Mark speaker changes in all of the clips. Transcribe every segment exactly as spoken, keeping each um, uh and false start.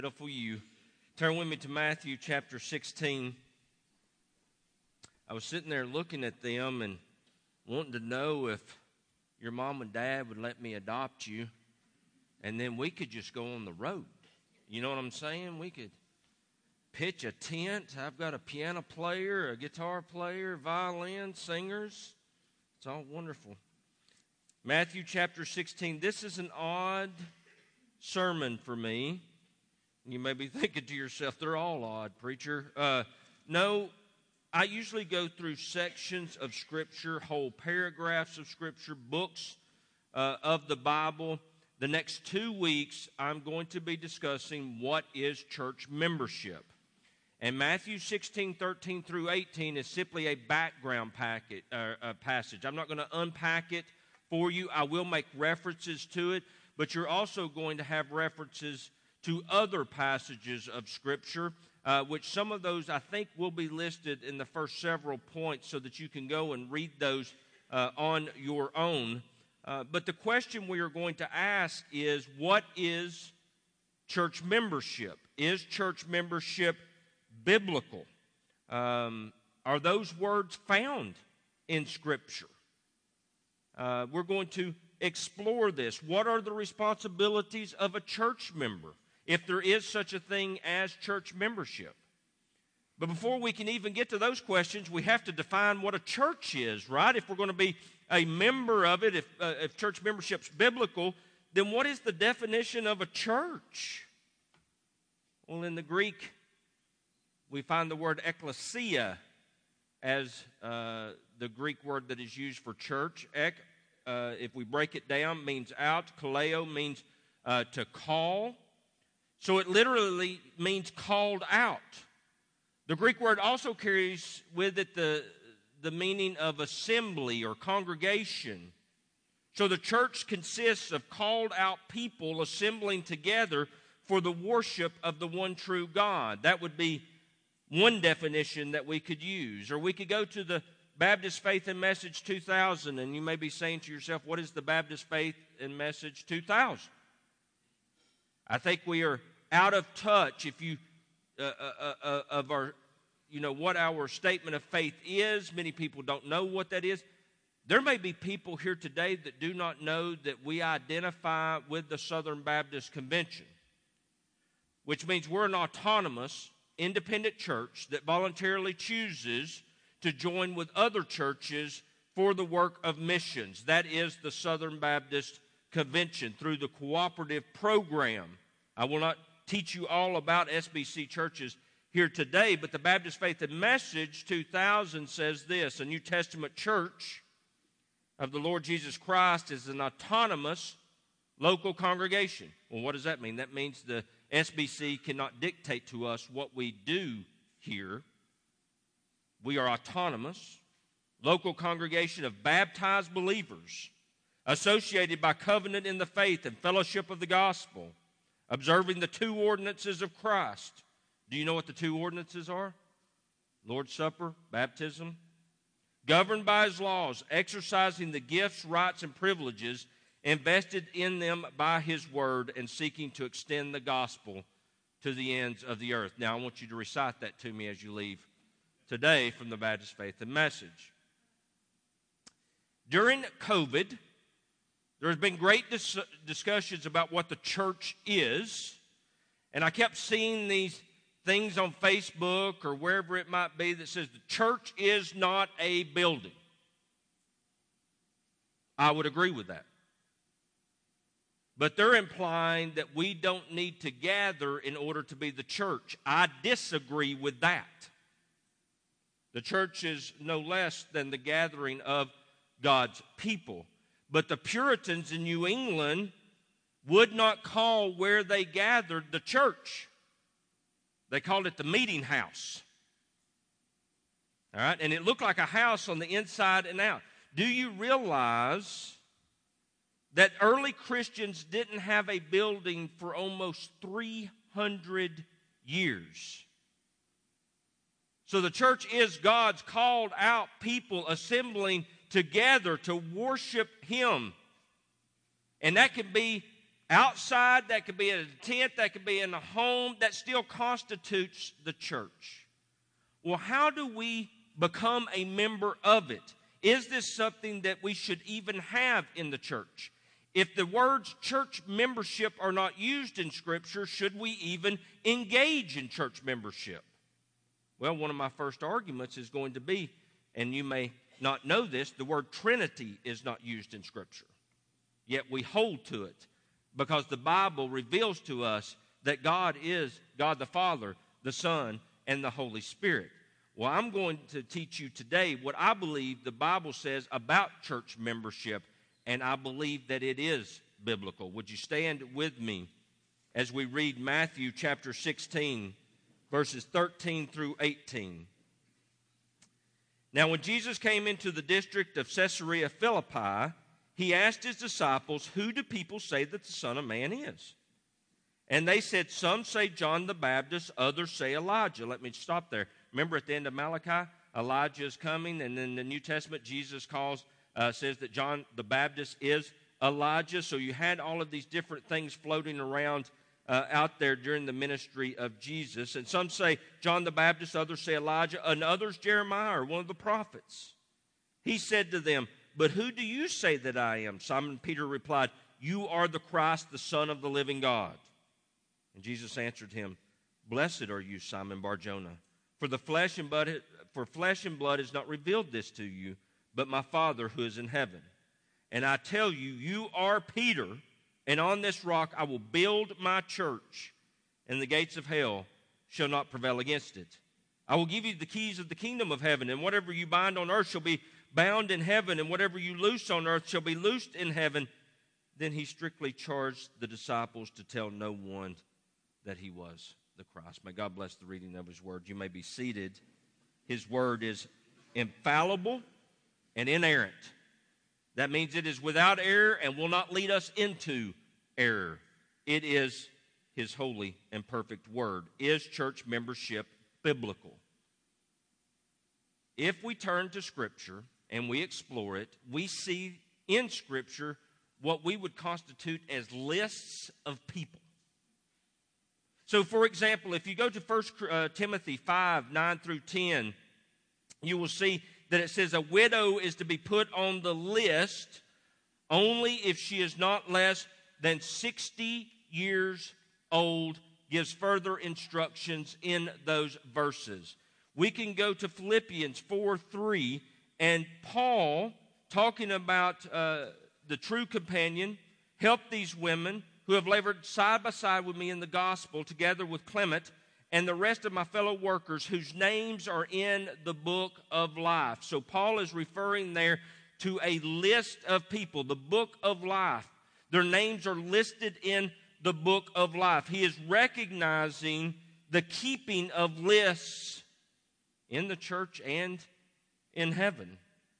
Speaker 1: For you, turn with me to Matthew chapter sixteen. I was sitting there looking at them and wanting to know if your mom and dad would let me adopt you, and then we could just go on the road. You know what I'm saying? We could pitch a tent. I've got a piano player, a guitar player, violin, singers. It's all wonderful. Matthew chapter sixteen. This is an odd sermon for me. You may be thinking to yourself, they're all odd, preacher. Uh, no, I usually go through sections of Scripture, whole paragraphs of Scripture, books uh, of the Bible. The next two weeks, I'm going to be discussing what is church membership. And Matthew sixteen, thirteen through eighteen is simply a background packet, uh, uh, passage. I'm not going to unpack it for you. I will make references to it, but you're also going to have references to other passages of Scripture, uh, which some of those I think will be listed in the first several points so that you can go and read those uh, on your own. Uh, but the question we are going to ask is, what is church membership? Is church membership biblical? Um, are those words found in Scripture? Uh, we're going to explore this. What are the responsibilities of a church member, if there is such a thing as church membership? But before we can even get to those questions, we have to define what a church is, right? If we're going to be a member of it, if, uh, if church membership's biblical, then what is the definition of a church? Well, in the Greek, we find the word ekklesia as uh, the Greek word that is used for church. Ek, uh, if we break it down, means out. Kaleo means uh, to call. So it literally means called out. The Greek word also carries with it the, the meaning of assembly or congregation. So the church consists of called out people assembling together for the worship of the one true God. That would be one definition that we could use. Or we could go to the Baptist Faith and Message two thousand, and you may be saying to yourself, what is the Baptist Faith and Message two thousand? I think we are out of touch if you uh, uh, uh, of our, you know, what our statement of faith is. Many people don't know what that is. There may be people here today that do not know that we identify with the Southern Baptist Convention, which means we're an autonomous, independent church that voluntarily chooses to join with other churches for the work of missions. That is the Southern Baptist Convention through the cooperative program. I will not teach you all about S B C churches here today, but the Baptist Faith and Message two thousand says this: a New Testament church of the Lord Jesus Christ is an autonomous local congregation. Well, what does that mean? That means the S B C cannot dictate to us what we do here. We are autonomous, local congregation of baptized believers, associated by covenant in the faith and fellowship of the gospel, observing the two ordinances of Christ. Do you know what the two ordinances are? Lord's Supper, baptism. Governed by His laws, exercising the gifts, rights, and privileges invested in them by His word, and seeking to extend the gospel to the ends of the earth. Now, I want you to recite that to me as you leave today from the Baptist Faith and Message. During COVID, there has been great dis- discussions about what the church is, and I kept seeing these things on Facebook or wherever it might be that says the church is not a building. I would agree with that. But they're implying that we don't need to gather in order to be the church. I disagree with that. The church is no less than the gathering of God's people. But the Puritans in New England would not call where they gathered the church. They called it the meeting house. All right, and it looked like a house on the inside and out. Do you realize that early Christians didn't have a building for almost three hundred years? So the church is God's called out people assembling together to worship Him. And that can be outside, that could be in a tent, that could be in a home, that still constitutes the church. Well, how do we become a member of it? Is this something that we should even have in the church? If the words church membership are not used in Scripture, should we even engage in church membership? Well, one of my first arguments is going to be, and you may not know this, the word Trinity is not used in Scripture. Yet we hold to it because the Bible reveals to us that God is God the Father, the Son, and the Holy Spirit. Well, I'm going to teach you today what I believe the Bible says about church membership, and I believe that it is biblical. Would you stand with me as we read Matthew chapter sixteen, verses thirteen through eighteen. Now, when Jesus came into the district of Caesarea Philippi, he asked his disciples, "Who do people say that the Son of Man is?" And they said, "Some say John the Baptist, others say Elijah." Let me stop there. Remember at the end of Malachi, Elijah is coming, and in the New Testament, Jesus calls, uh, says that John the Baptist is Elijah. So you had all of these different things floating around uh, out there during the ministry of Jesus. And some say John the Baptist, others say Elijah, and others Jeremiah or one of the prophets. He said to them, "But who do you say that I am?" Simon Peter replied, "You are the Christ, the Son of the living God." And Jesus answered him, "Blessed are you, Simon Bar-Jonah, for the flesh and blood, for flesh and blood has not revealed this to you, but my Father who is in heaven. And I tell you, you are Peter, and on this rock I will build my church, and the gates of hell shall not prevail against it. I will give you the keys of the kingdom of heaven, and whatever you bind on earth shall be bound in heaven, and whatever you loose on earth shall be loosed in heaven." Then he strictly charged the disciples to tell no one that he was the Christ. May God bless the reading of his word. You may be seated. His word is infallible and inerrant. That means it is without error and will not lead us into error. It is his holy and perfect word. Is church membership biblical? If we turn to Scripture and we explore it, we see in Scripture what we would constitute as lists of people. So, for example, if you go to First Timothy five, nine through ten, you will see that it says a widow is to be put on the list only if she is not less than sixty years old, gives further instructions in those verses. We can go to Philippians four, three, and Paul, talking about uh, the true companion, helped these women who have labored side by side with me in the gospel, together with Clement and the rest of my fellow workers whose names are in the book of life. So Paul is referring there to a list of people, the book of life. Their names are listed in the book of life. He is recognizing the keeping of lists in the church and in heaven.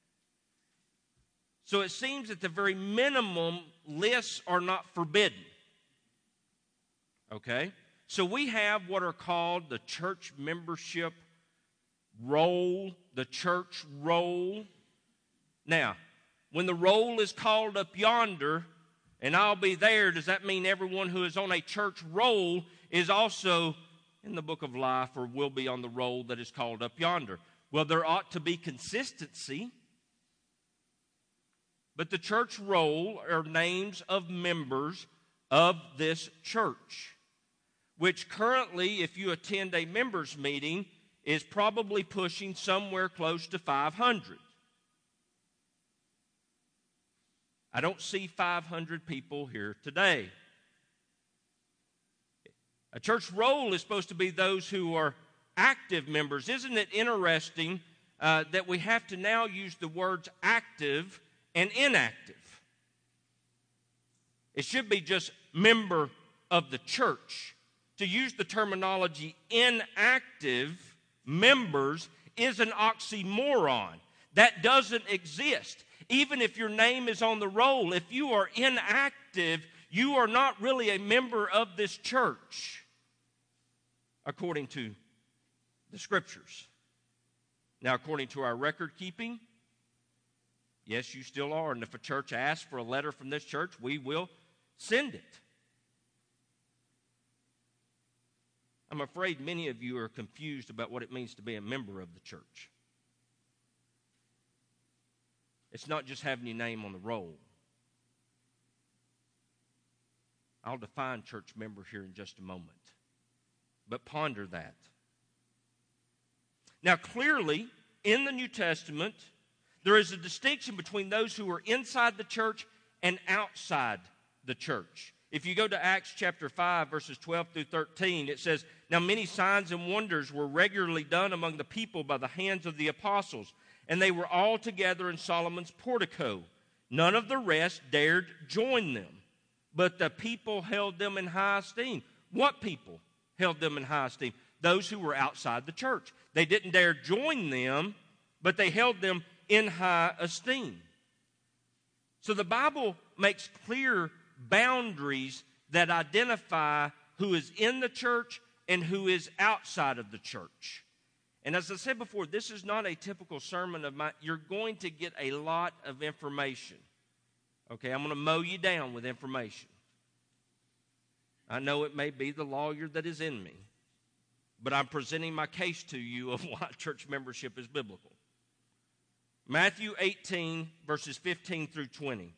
Speaker 1: So it seems at the very minimum, lists are not forbidden. Okay? So we have what are called the church membership roll, the church roll. Now, when the roll is called up yonder, and I'll be there, does that mean everyone who is on a church roll is also in the book of life or will be on the roll that is called up yonder? Well, there ought to be consistency. But the church roll are names of members of this church, which currently, if you attend a members meeting, is probably pushing somewhere close to five hundred. I don't see five hundred people here today. A church roll is supposed to be those who are active members. Isn't it interesting uh, that we have to now use the words active and inactive? It should be just member of the church. To use the terminology inactive members is an oxymoron. That doesn't exist. Even if your name is on the roll, if you are inactive, you are not really a member of this church, according to the Scriptures. Now, according to our record keeping, yes, you still are. And if a church asks for a letter from this church, we will send it. I'm afraid many of you are confused about what it means to be a member of the church. It's not just having your name on the roll. I'll define church member here in just a moment. But ponder that. Now, clearly, in the New Testament, there is a distinction between those who are inside the church and outside the church. If you go to Acts chapter five, verses twelve through thirteen, it says, "Now many signs and wonders were regularly done among the people by the hands of the apostles, and they were all together in Solomon's portico. None of the rest dared join them, but the people held them in high esteem." What people held them in high esteem? Those who were outside the church. They didn't dare join them, but they held them in high esteem. So the Bible makes clear boundaries that identify who is in the church and who is outside of the church. And as I said before, this is not a typical sermon of mine. You're going to get a lot of information. Okay, I'm going to mow you down with information. I know it may be the lawyer that is in me, but I'm presenting my case to you of why church membership is biblical. Matthew eighteen, verses fifteen through twenty.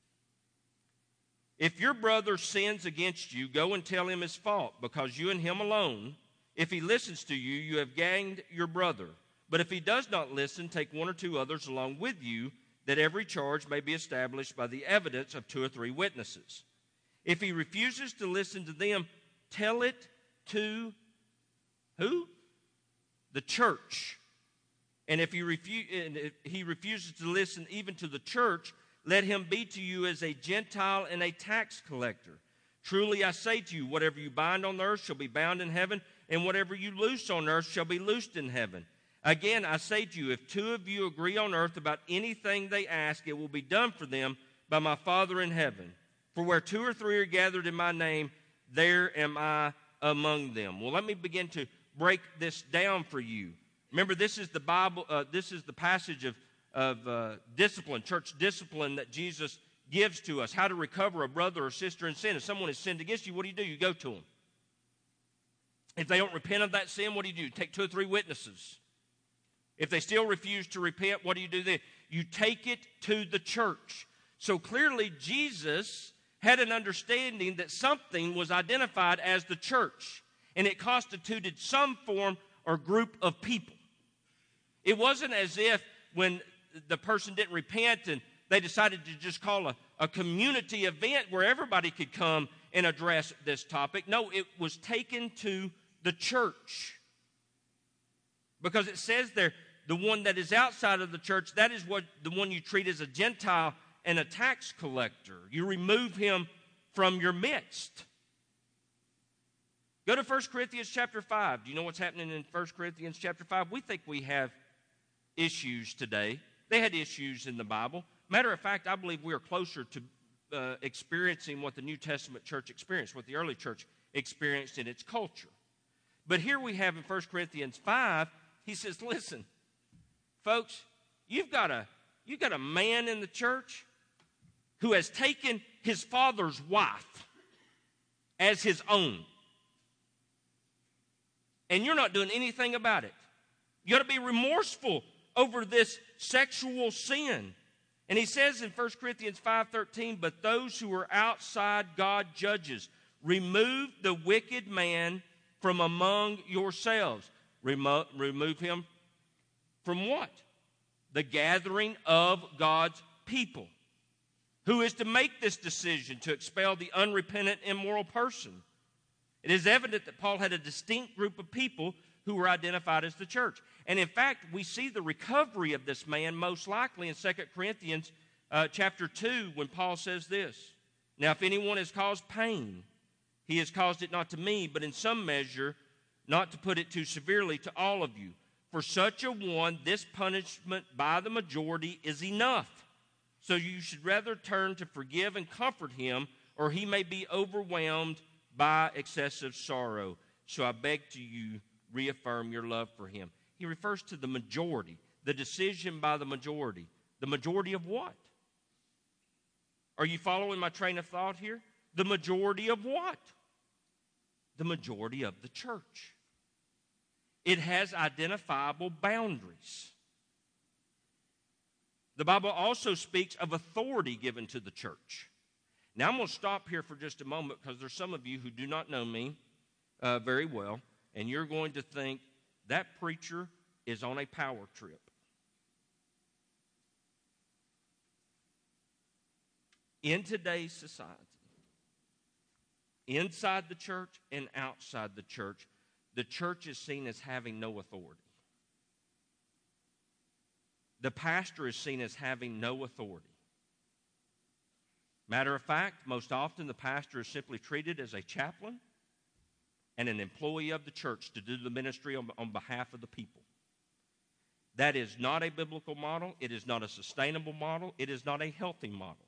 Speaker 1: "If your brother sins against you, go and tell him his fault, because you and him alone. If he listens to you, you have gained your brother. But if he does not listen, take one or two others along with you, that every charge may be established by the evidence of two or three witnesses. If he refuses to listen to them, tell it to" who? The church. "And if he, refu- and if he refuses to listen even to the church, let him be to you as a Gentile and a tax collector. Truly I say to you, whatever you bind on the earth shall be bound in heaven, and whatever you loose on earth shall be loosed in heaven. Again, I say to you, if two of you agree on earth about anything they ask, it will be done for them by my Father in heaven. For where two or three are gathered in my name, there am I among them." Well, let me begin to break this down for you. Remember, this is the Bible. Uh, this is the passage of of uh, discipline, church discipline that Jesus gives to us, how to recover a brother or sister in sin. If someone has sinned against you, what do you do? You go to them. If they don't repent of that sin, what do you do? You take two or three witnesses. If they still refuse to repent, what do you do then? You take it to the church. So clearly, Jesus had an understanding that something was identified as the church, and it constituted some form or group of people. It wasn't as if when the person didn't repent and they decided to just call a, a community event where everybody could come and address this topic. No, it was taken to the church. Because it says there, the one that is outside of the church, that is what the one you treat as a Gentile and a tax collector. You remove him from your midst. Go to First Corinthians chapter five. Do you know what's happening in First Corinthians chapter five? We think we have issues today. They had issues in the Bible. Matter of fact, I believe we are closer to uh, experiencing what the New Testament church experienced, what the early church experienced in its culture. But here we have in First Corinthians five, he says, listen, folks, you've got a, you've got a man in the church who has taken his father's wife as his own. And you're not doing anything about it. You got to be remorseful over this sexual sin. And he says in First Corinthians five thirteen, "But those who are outside God judges. Remove the wicked man from among yourselves." Remo- remove him from what? The gathering of God's people. Who is to make this decision to expel the unrepentant, immoral person? It is evident that Paul had a distinct group of people who were identified as the church. And in fact, we see the recovery of this man most likely in Second Corinthians uh, chapter two when Paul says this, "Now if anyone has caused pain, he has caused it not to me, but in some measure, not to put it too severely, to all of you. For such a one, this punishment by the majority is enough. So you should rather turn to forgive and comfort him, or he may be overwhelmed by excessive sorrow. So I beg to you, reaffirm your love for him." He refers to the majority, the decision by the majority. The majority of what? Are you following my train of thought here? The majority of what? the majority of the church. It has identifiable boundaries. The Bible also speaks of authority given to the church. Now, I'm going to stop here for just a moment because there's some of you who do not know me uh, very well, and you're going to think that preacher is on a power trip. In today's society, inside the church and outside the church, the church is seen as having no authority. The pastor is seen as having no authority. Matter of fact, most often the pastor is simply treated as a chaplain and an employee of the church to do the ministry on, on behalf of the people. That is not a biblical model. It is not a sustainable model. It is not a healthy model.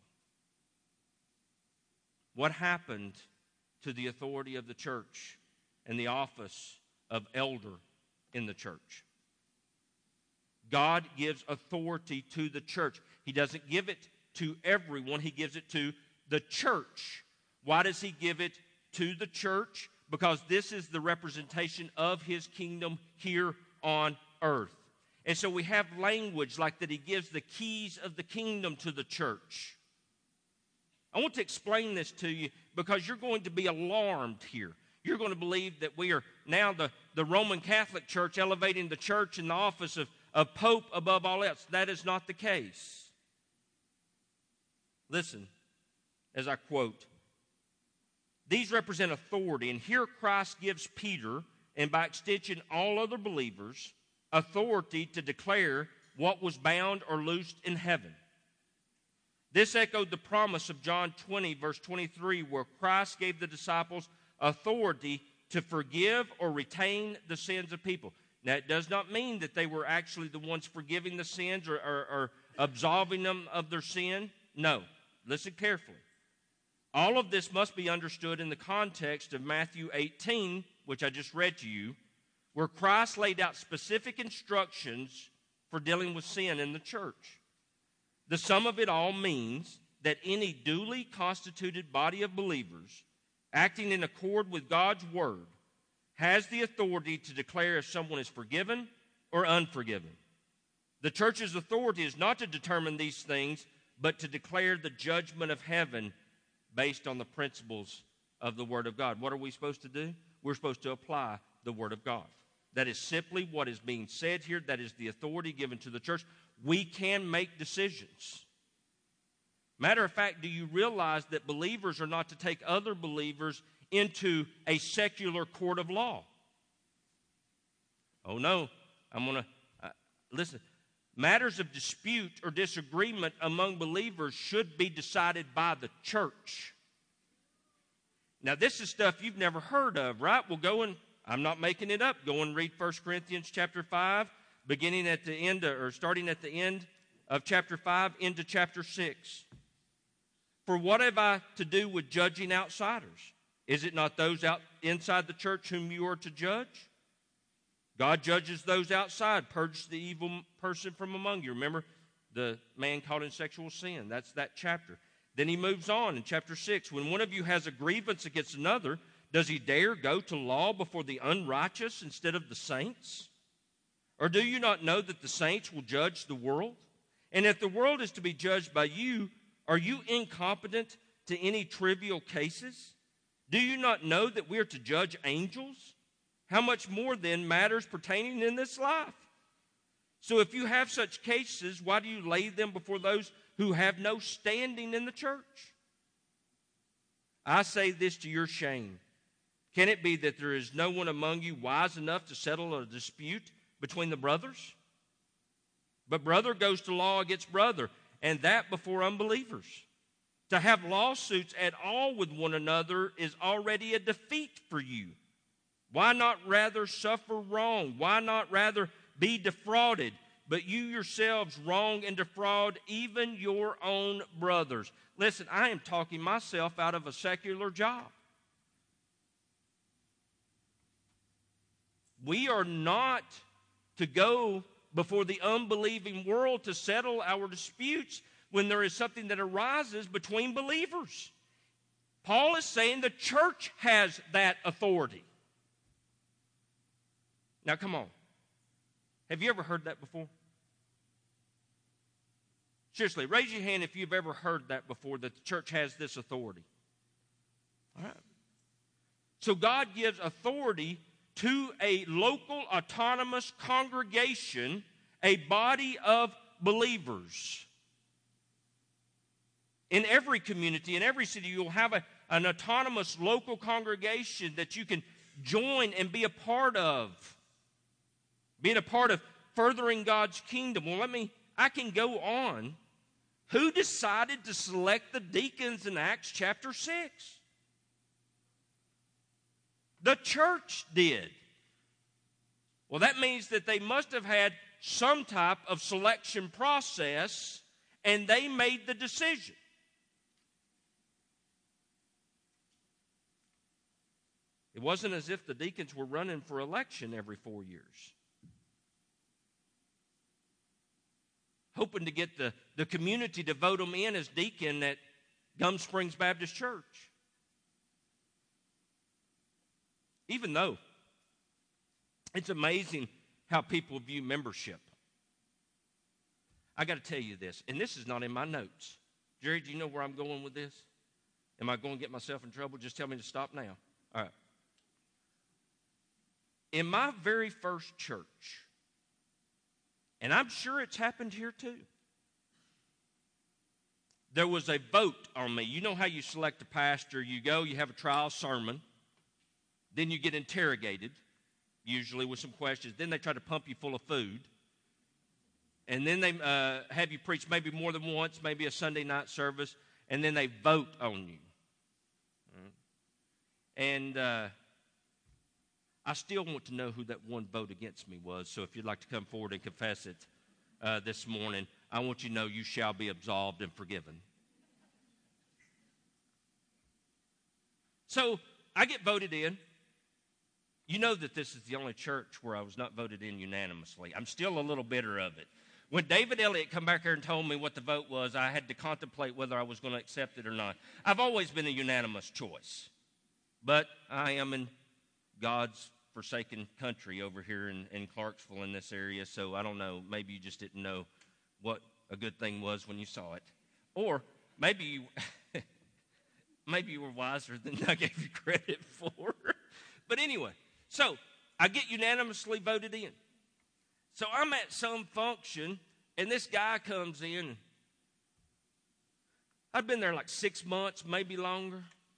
Speaker 1: What happened to the authority of the church and the office of elder in the church? God gives authority to the church. He doesn't give it to everyone. He gives it to the church. Why does he give it to the church? Because this is the representation of his kingdom here on earth. And so we have language like that he gives the keys of the kingdom to the church. I want to explain this to you because you're going to be alarmed here. You're going to believe that we are now the, the Roman Catholic Church elevating the church in the office of, of Pope above all else. That is not the case. Listen, as I quote, these represent authority, and here Christ gives Peter, and by extension all other believers, authority to declare what was bound or loosed in heaven. This echoed the promise of John twenty, verse twenty-three, where Christ gave the disciples authority to forgive or retain the sins of people. Now, it does not mean that they were actually the ones forgiving the sins or, or, or absolving them of their sin. No. Listen carefully. All of this must be understood in the context of Matthew eighteen, which I just read to you, where Christ laid out specific instructions for dealing with sin in the church. The sum of it all means that any duly constituted body of believers acting in accord with God's word has the authority to declare if someone is forgiven or unforgiven. The church's authority is not to determine these things, but to declare the judgment of heaven based on the principles of the Word of God. What are we supposed to do? We're supposed to apply the Word of God. That is simply what is being said here. That is the authority given to the church. We can make decisions. Matter of fact, do you realize that believers are not to take other believers into a secular court of law? Oh no, I'm going to, uh, listen, matters of dispute or disagreement among believers should be decided by the church. Now, this is stuff you've never heard of, right? Well, go and, I'm not making it up. Go and read First Corinthians chapter five, beginning at the end, of, or starting at the end of chapter five into chapter six. For what have I to do with judging outsiders? Is it not those out inside the church whom you are to judge? God judges those outside, purges the evil person from among you. Remember the man caught in sexual sin. That's that chapter. Then he moves on in chapter six. When one of you has a grievance against another, does he dare go to law before the unrighteous instead of the saints? Or do you not know that the saints will judge the world? And if the world is to be judged by you, are you incompetent to any trivial cases? Do you not know that we are to judge angels? How much more then matters pertaining in this life? So if you have such cases, why do you lay them before those who have no standing in the church? I say this to your shame. Can it be that there is no one among you wise enough to settle a dispute between the brothers? But brother goes to law against brother, and that before unbelievers. To have lawsuits at all with one another is already a defeat for you. Why not rather suffer wrong? Why not rather be defrauded? But you yourselves wrong and defraud even your own brothers. Listen, I am talking myself out of a secular job. We are not to go before the unbelieving world to settle our disputes when there is something that arises between believers. Paul is saying the church has that authority. Now, come on. Have you ever heard that before? Seriously, raise your hand if you've ever heard that before, that the church has this authority. All right. So God gives authority to a local autonomous congregation, a body of believers. In every community, in every city, you'll have a, an autonomous local congregation that you can join and be a part of. Being a part of furthering God's kingdom. Well, let me, I can go on. Who decided to select the deacons in Acts chapter six? The church did. Well, that means that they must have had some type of selection process, and they made the decision. It wasn't as if the deacons were running for election every four years. Hoping to get the, the community to vote them in as deacon at Gum Springs Baptist Church. Even though it's amazing how people view membership. I got to tell you this, and this is not in my notes. Jerry, do you know where I'm going with this? Am I going to get myself in trouble? Just tell me to stop now. All right. In my very first church, and I'm sure it's happened here too, there was a vote on me. You know how you select a pastor. You go, you have a trial sermon. Then you get interrogated, usually with some questions. Then they try to pump you full of food. And then they uh, have you preach maybe more than once, maybe a Sunday night service. And then they vote on you. And uh, I still want to know who that one vote against me was. So if you'd like to come forward and confess it uh, this morning, I want you to know you shall be absolved and forgiven. So I get voted in. You know that this is the only church where I was not voted in unanimously. I'm still a little bitter of it. When David Elliott come back here and told me what the vote was, I had to contemplate whether I was going to accept it or not. I've always been a unanimous choice. But I am in God's forsaken country over here in, in Clarksville in this area, so I don't know. Maybe you just didn't know what a good thing was when you saw it. Or maybe you, maybe you were wiser than I gave you credit for. But anyway. So, I get unanimously voted in. So, I'm at some function, and this guy comes in. I'd been there like six months, maybe longer.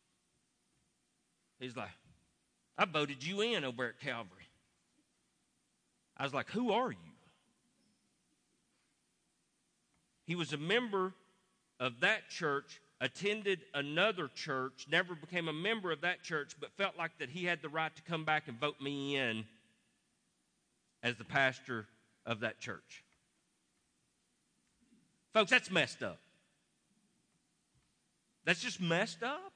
Speaker 1: He's like, I voted you in over at Calvary. I was like, who are you? He was a member of that church, attended another church, never became a member of that church, but felt like that he had the right to come back and vote me in as the pastor of that church. Folks, that's messed up. That's just messed up.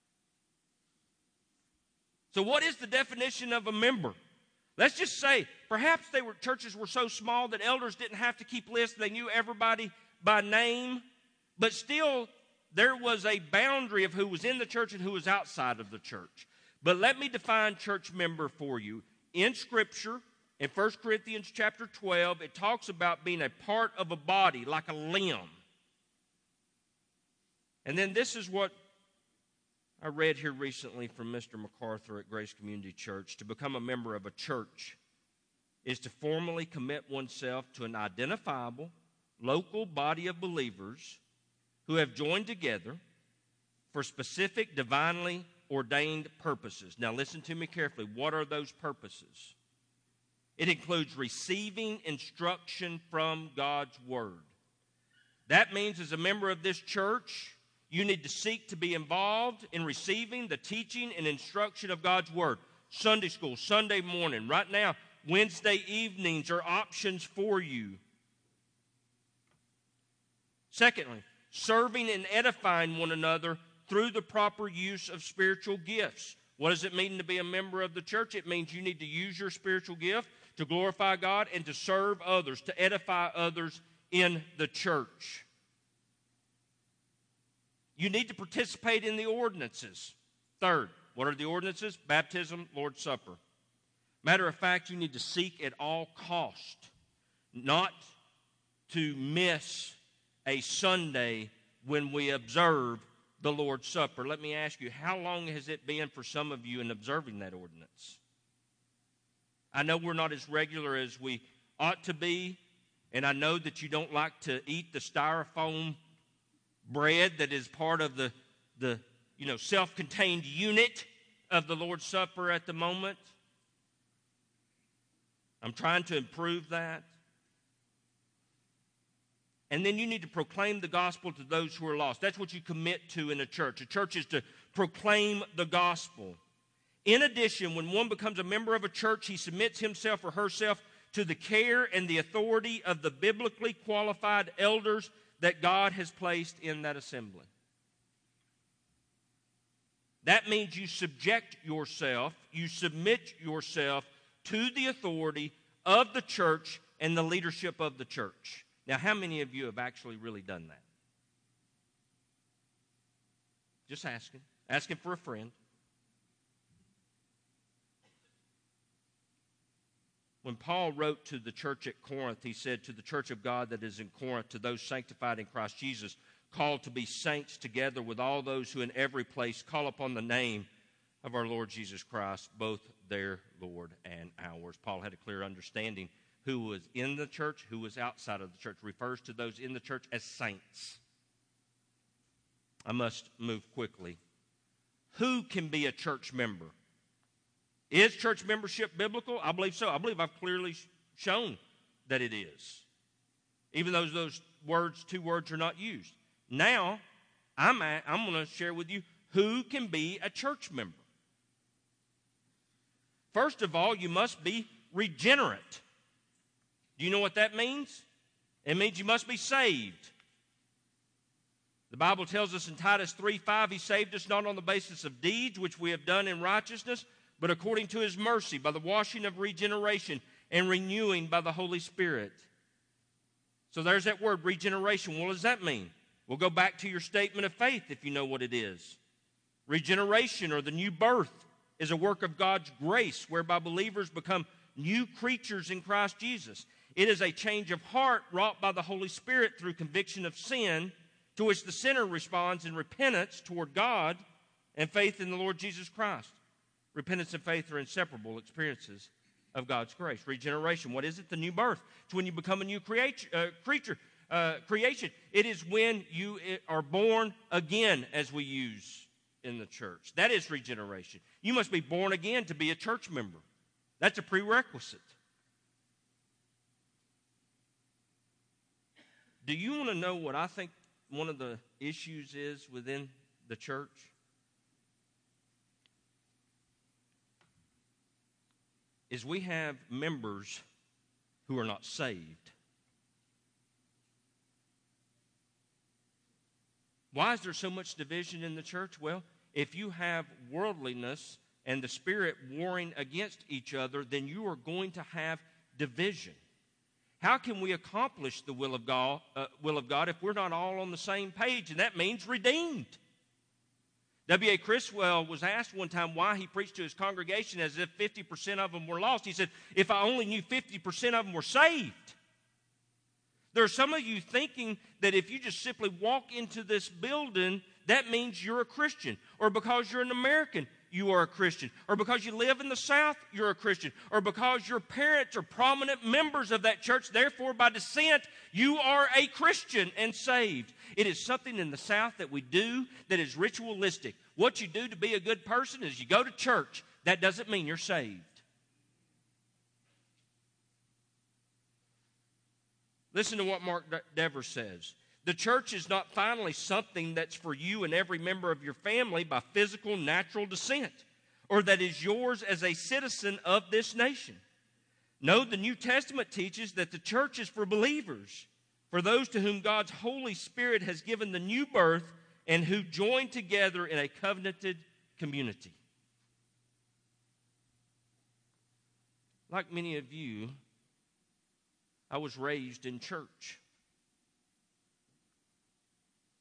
Speaker 1: So what is the definition of a member? Let's just say, perhaps they were churches were so small that elders didn't have to keep lists. They knew everybody by name, but still there was a boundary of who was in the church and who was outside of the church. But let me define church member for you. In Scripture, in First Corinthians chapter twelve, it talks about being a part of a body, like a limb. And then this is what I read here recently from Mister MacArthur at Grace Community Church. To become a member of a church is to formally commit oneself to an identifiable, local body of believers who have joined together for specific divinely ordained purposes. Now listen to me carefully. What are those purposes? It includes receiving instruction from God's Word. That means as a member of this church, you need to seek to be involved in receiving the teaching and instruction of God's Word. Sunday school, Sunday morning. Right now, Wednesday evenings are options for you. Secondly, serving and edifying one another through the proper use of spiritual gifts. What does it mean to be a member of the church? It means you need to use your spiritual gift to glorify God and to serve others, to edify others in the church. You need to participate in the ordinances. Third, what are the ordinances? Baptism, Lord's Supper. Matter of fact, you need to seek at all cost not to miss a Sunday when we observe the Lord's Supper. Let me ask you, how long has it been for some of you in observing that ordinance? I know we're not as regular as we ought to be, and I know that you don't like to eat the styrofoam bread that is part of the, the you know, self-contained unit of the Lord's Supper at the moment. I'm trying to improve that. And then you need to proclaim the gospel to those who are lost. That's what you commit to in a church. A church is to proclaim the gospel. In addition, when one becomes a member of a church, he submits himself or herself to the care and the authority of the biblically qualified elders that God has placed in that assembly. That means you subject yourself, you submit yourself to the authority of the church and the leadership of the church. Now, how many of you have actually really done that? Just asking. Asking for a friend. When Paul wrote to the church at Corinth, he said, to the church of God that is in Corinth, to those sanctified in Christ Jesus, called to be saints together with all those who in every place call upon the name of our Lord Jesus Christ, both their Lord and ours. Paul had a clear understanding who was in the church, who was outside of the church. Refers to those in the church as saints. I must move quickly. Who can be a church member? Is church membership biblical? I believe so. I believe I've clearly shown that it is. Even though those words, two words are not used. Now, I'm, at, I'm going to share with you who can be a church member. First of all, you must be regenerate. Do you know what that means? It means you must be saved. The Bible tells us in Titus three five, He saved us not on the basis of deeds which we have done in righteousness, but according to His mercy, by the washing of regeneration and renewing by the Holy Spirit. So there's that word, regeneration. What does that mean? We'll go back to your statement of faith if you know what it is. Regeneration, or the new birth, is a work of God's grace whereby believers become new creatures in Christ Jesus. It is a change of heart wrought by the Holy Spirit through conviction of sin, to which the sinner responds in repentance toward God and faith in the Lord Jesus Christ. Repentance and faith are inseparable experiences of God's grace. Regeneration, what is it? The new birth. It's when you become a new create, uh, creature, uh, creation. It is when you are born again, as we use in the church. That is regeneration. You must be born again to be a church member. That's a prerequisite. Do you want to know what I think one of the issues is within the church? Is we have members who are not saved. Why is there so much division in the church? Well, if you have worldliness and the Spirit warring against each other, then you are going to have division. How can we accomplish the will of God, uh, will of God if we're not all on the same page? And that means redeemed. W A Criswell was asked one time why he preached to his congregation as if fifty percent of them were lost. He said, if I only knew fifty percent of them were saved. There are some of you thinking that if you just simply walk into this building, that means you're a Christian. Or because you're an American, you are a Christian. Or because you live in the South, you're a Christian. Or because your parents are prominent members of that church, therefore by descent, you are a Christian and saved. It is something in the South that we do that is ritualistic. What you do to be a good person is you go to church. That doesn't mean you're saved. Listen to what Mark Dever says. The church is not finally something that's for you and every member of your family by physical, natural descent, or that is yours as a citizen of this nation. No, the New Testament teaches that the church is for believers, for those to whom God's Holy Spirit has given the new birth and who join together in a covenanted community. Like many of you, I was raised in church.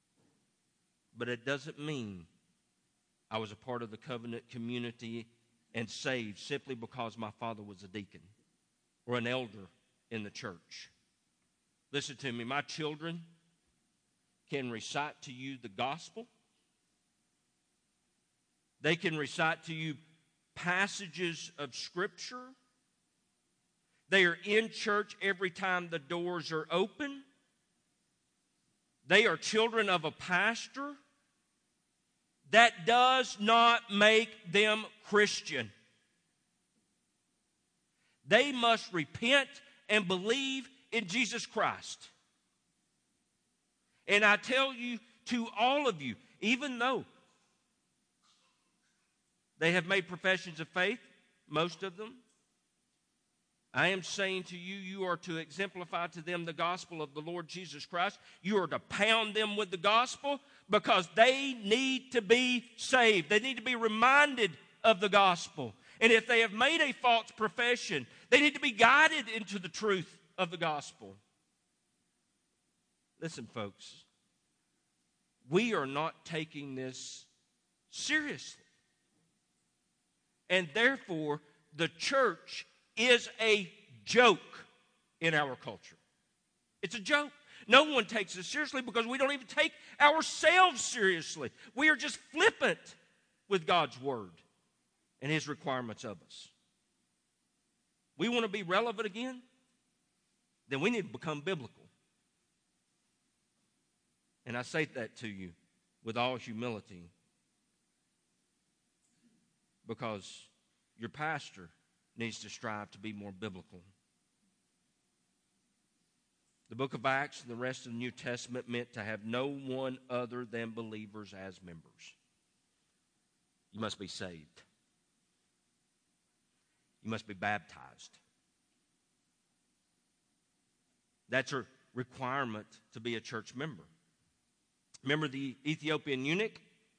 Speaker 1: But it doesn't mean I was a part of the covenant community and saved simply because my father was a deacon or an elder in the church. Listen to me, my children can recite to you the gospel. They can recite to you passages of Scripture. They are in church every time the doors are open. They are children of a pastor. That does not make them Christian. They must repent and believe in Jesus Christ. And I tell you, to all of you, even though they have made professions of faith, most of them, I am saying to you, you are to exemplify to them the gospel of the Lord Jesus Christ. You are to pound them with the gospel because they need to be saved. They need to be reminded of the gospel. And if they have made a false profession, they need to be guided into the truth of the gospel. Listen, folks, we are not taking this seriously. And therefore, the church is a joke in our culture. It's a joke. No one takes it seriously because we don't even take ourselves seriously. We are just flippant with God's word and His requirements of us. We want to be relevant again? Then we need to become biblical. And I say that to you with all humility because your pastor needs to strive to be more biblical. The book of Acts and the rest of the New Testament meant to have no one other than believers as members. You must be saved. You must be baptized. That's a requirement to be a church member. Remember the Ethiopian eunuch?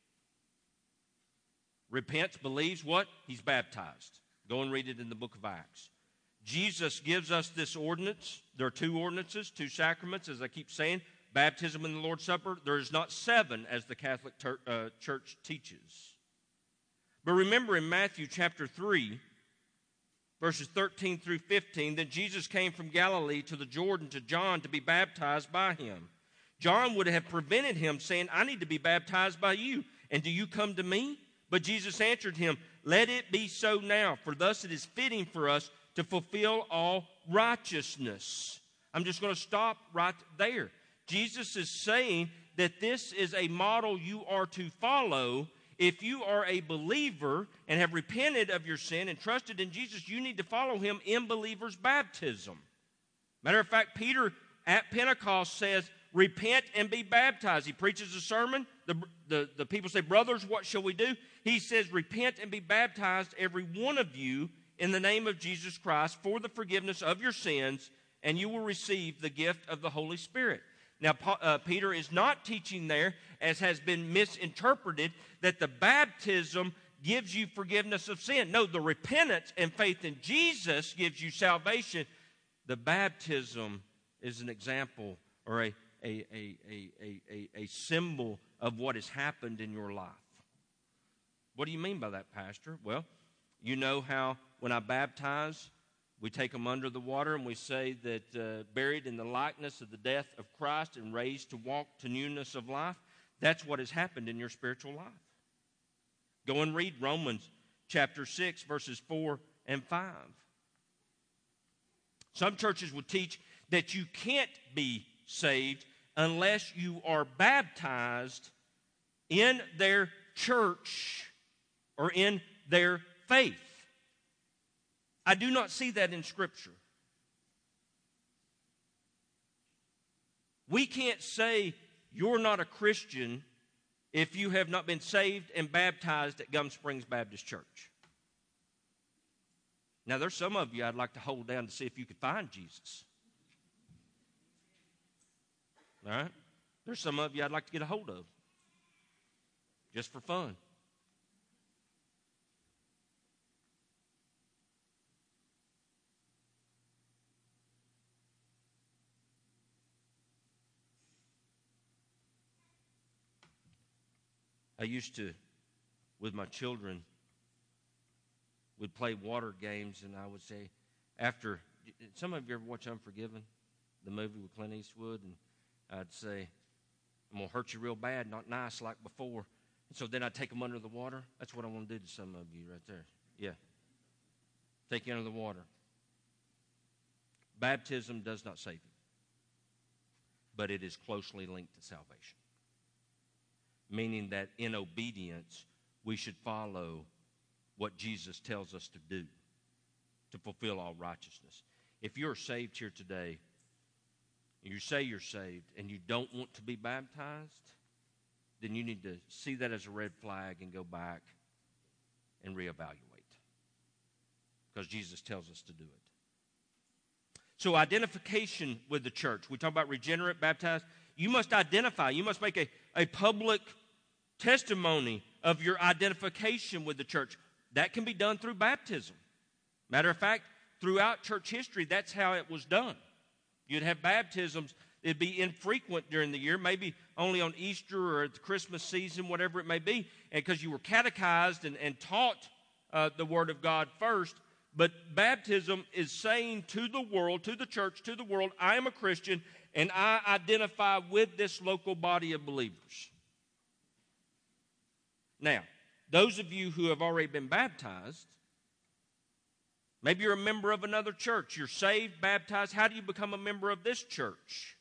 Speaker 1: Repents, believes what? He's baptized. Go and read it in the book of Acts. Jesus gives us this ordinance. There are two ordinances, two sacraments, as I keep saying. Baptism and the Lord's Supper. There is not seven, as the Catholic ter- uh, Church teaches. But remember in Matthew chapter three, verses thirteen through fifteen, that Jesus came from Galilee to the Jordan to John to be baptized by him. John would have prevented him, saying, I need to be baptized by you, and do you come to me? But Jesus answered him, let it be so now, for thus it is fitting for us to fulfill all righteousness. I'm just going to stop right there. Jesus is saying that this is a model you are to follow. If you are a believer and have repented of your sin and trusted in Jesus, you need to follow him in believer's baptism. Matter of fact, Peter at Pentecost says, repent and be baptized. He preaches a sermon. The, the, the people say, brothers, what shall we do? He says, repent and be baptized, every one of you, in the name of Jesus Christ for the forgiveness of your sins, and you will receive the gift of the Holy Spirit. Now, uh, Peter is not teaching there, as has been misinterpreted, that the baptism gives you forgiveness of sin. No, the repentance and faith in Jesus gives you salvation. The baptism is an example or a, a, a, a, a, a, a symbol of what has happened in your life. What do you mean by that, Pastor? Well, you know how when I baptize, we take them under the water and we say that uh, buried in the likeness of the death of Christ and raised to walk to newness of life. That's what has happened in your spiritual life. Go and read Romans chapter six, verses four and five. Some churches would teach that you can't be saved unless you are baptized in their church or in their faith. I do not see that in Scripture. We can't say you're not a Christian if you have not been saved and baptized at Gum Springs Baptist Church. Now, there's some of you I'd like to hold down to see if you could find Jesus. All right? There's some of you I'd like to get a hold of, just for fun. I used to, with my children, we'd play water games, and I would say, after, some of you ever watch Unforgiven, the movie with Clint Eastwood? And I'd say, I'm going to hurt you real bad, not nice like before. And so then I'd take them under the water. That's what I want to do to some of you right there. Yeah. Take you under the water. Baptism does not save you, but it is closely linked to salvation. Meaning that in obedience, we should follow what Jesus tells us to do to fulfill all righteousness. If you're saved here today, and you say you're saved, and you don't want to be baptized, then you need to see that as a red flag and go back and reevaluate. Because Jesus tells us to do it. So identification with the church. We talk about regenerate, baptized. You must identify. You must make a, a public testimony of your identification with the church. That can be done through baptism. Matter of fact, throughout church history, that's how it was done. You'd have baptisms. It'd be infrequent during the year, maybe only on Easter or at the Christmas season, whatever it may be, and because you were catechized and, and taught uh, the Word of God first. But baptism is saying to the world, to the church, to the world, I am a Christian, and I identify with this local body of believers. Now, those of you who have already been baptized, maybe you're a member of another church. You're saved, baptized. How do you become a member of this church?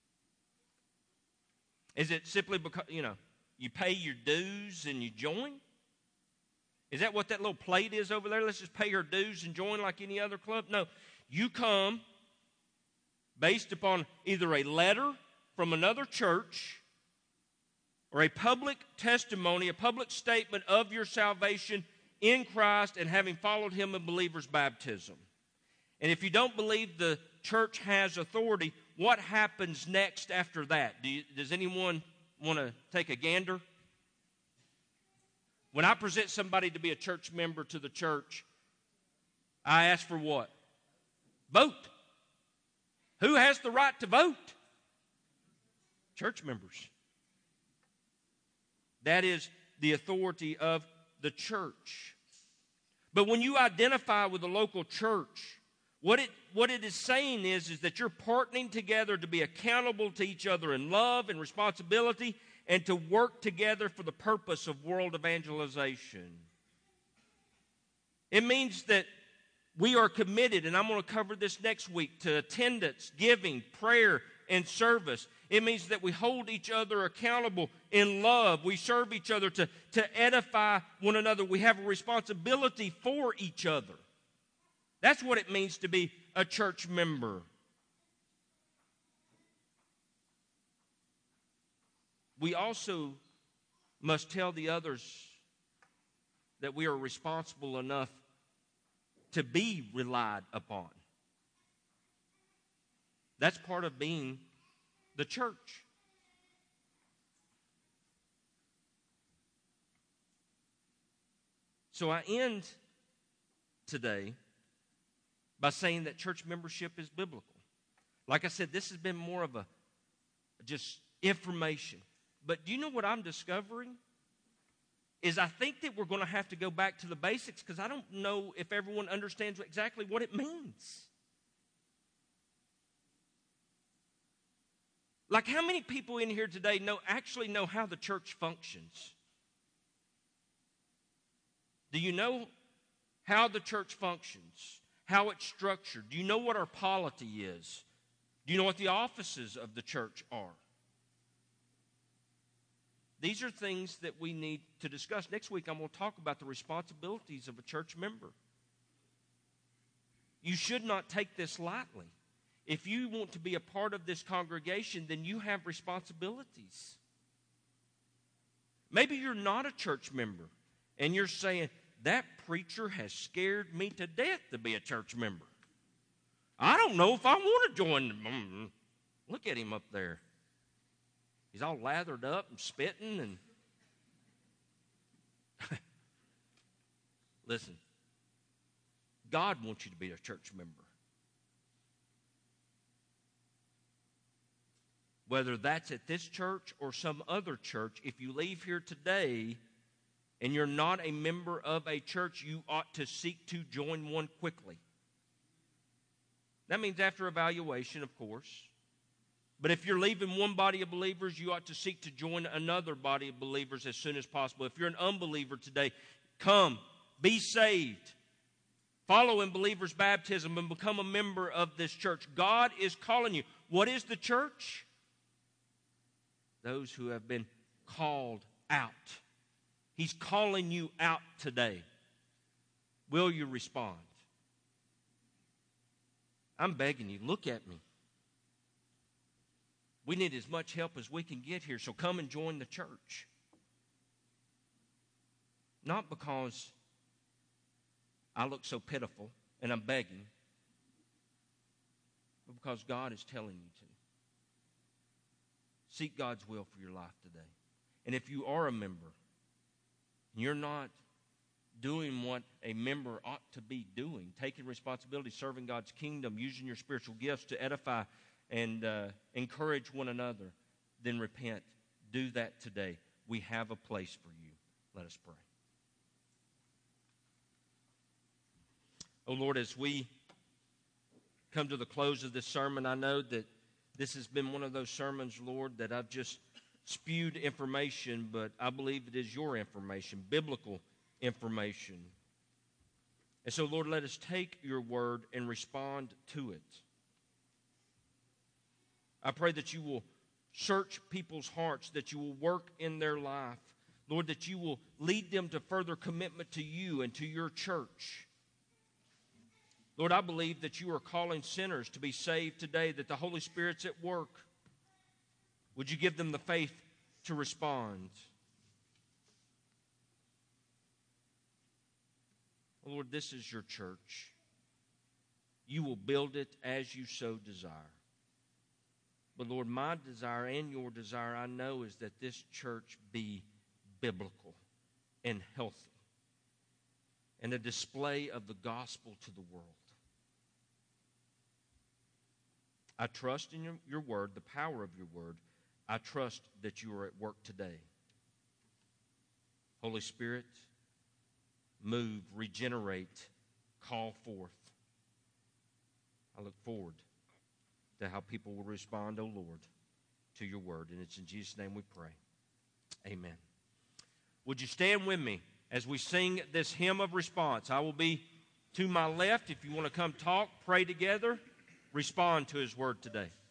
Speaker 1: Is it simply because, you know, you pay your dues and you join? Is that what that little plate is over there? Let's just pay our dues and join like any other club? No. You come based upon either a letter from another church or a public testimony, a public statement of your salvation in Christ and having followed Him in believer's baptism. And if you don't believe the church has authority, what happens next after that? Do you, does anyone want to take a gander? When I present somebody to be a church member to the church, I ask for what? Vote. Who has the right to vote? Church members. That is the authority of the church. But when you identify with the local church, what it, what it is saying is, is that you're partnering together to be accountable to each other in love and responsibility and to work together for the purpose of world evangelization. It means that we are committed, and I'm going to cover this next week, to attendance, giving, prayer, and service. It means that we hold each other accountable in love. We serve each other to, to edify one another. We have a responsibility for each other. That's what it means to be a church member. We also must tell the others that we are responsible enough to be relied upon. That's part of being the church. So I end today by saying that church membership is biblical. Like I said, this has been more of a just information. But do you know what I'm discovering? Is I think that we're going to have to go back to the basics because I don't know if everyone understands exactly what it means. Like how many people in here today know actually know how the church functions? Do you know how the church functions? How it's structured? Do you know what our polity is? Do you know what the offices of the church are? These are things that we need to discuss. Next week, I'm going to talk about the responsibilities of a church member. You should not take this lightly. If you want to be a part of this congregation, then you have responsibilities. Maybe you're not a church member, and you're saying, that preacher has scared me to death to be a church member. I don't know if I want to join them. Look at him up there. He's all lathered up and spitting and listen, God wants you to be a church member. Whether that's at this church or some other church, if you leave here today and you're not a member of a church, you ought to seek to join one quickly. That means after evaluation, of course. But if you're leaving one body of believers, you ought to seek to join another body of believers as soon as possible. If you're an unbeliever today, come, be saved, follow in believers' baptism, and become a member of this church. God is calling you. What is the church? Those who have been called out. He's calling you out today. Will you respond? I'm begging you, look at me. We need as much help as we can get here, so come and join the church. Not because I look so pitiful and I'm begging, but because God is telling you to. Seek God's will for your life today. And if you are a member, and you're not doing what a member ought to be doing, taking responsibility, serving God's kingdom, using your spiritual gifts to edify and uh, encourage one another, then repent. Do that today. We have a place for you. Let us pray. Oh Lord, as we come to the close of this sermon, I know that this has been one of those sermons, Lord, that I've just spewed information, but I believe it is your information, biblical information. And so, Lord, let us take your word and respond to it. I pray that you will search people's hearts, that you will work in their life. Lord, that you will lead them to further commitment to you and to your church. Lord, I believe that you are calling sinners to be saved today, that the Holy Spirit's at work. Would you give them the faith to respond? Lord, this is your church. You will build it as you so desire. But Lord, my desire and your desire, I know, is that this church be biblical and healthy and a display of the gospel to the world. I trust in your, your word, the power of your word. I trust that you are at work today. Holy Spirit, move, regenerate, call forth. I look forward to how people will respond, oh Lord, to your word. And it's in Jesus' name we pray. Amen. Would you stand with me as we sing this hymn of response? I will be to my left. If you want to come talk, pray together, respond to his word today.